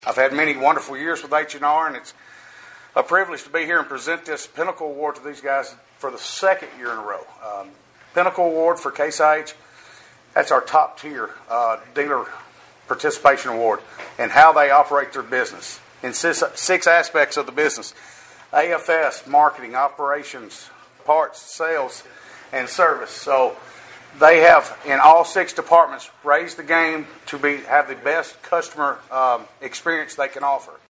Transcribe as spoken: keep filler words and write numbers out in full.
I've had many wonderful years with H and R, and it's a privilege to be here and present this Pinnacle Award to these guys for the second year in a row. Um, Pinnacle Award for Case I H, that's our top tier uh, dealer participation award and how they operate their business in six, six aspects of the business: A F S, marketing, operations, parts, sales, and service. So they have, in all six departments, raised the game to be have the best customer um, experience they can offer.